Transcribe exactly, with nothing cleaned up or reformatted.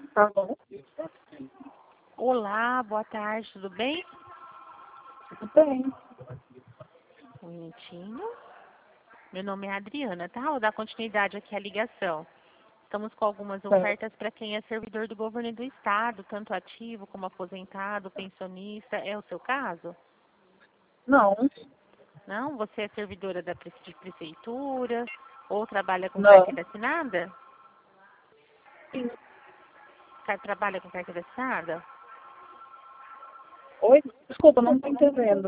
Tá bom. Olá, boa tarde, tudo bem? Tudo bem. Um minutinho. Meu nome é Adriana, tá? Vou dar continuidade aqui à ligação. Estamos com algumas ofertas para quem é servidor do governo do estado, tanto ativo como aposentado, pensionista. É o seu caso? Não, Não? Você é servidora da pre- de prefeitura ou trabalha com não. carteira assinada? Sim. Ca- Trabalha com carteira assinada? Oi? Desculpa, não tô entendendo.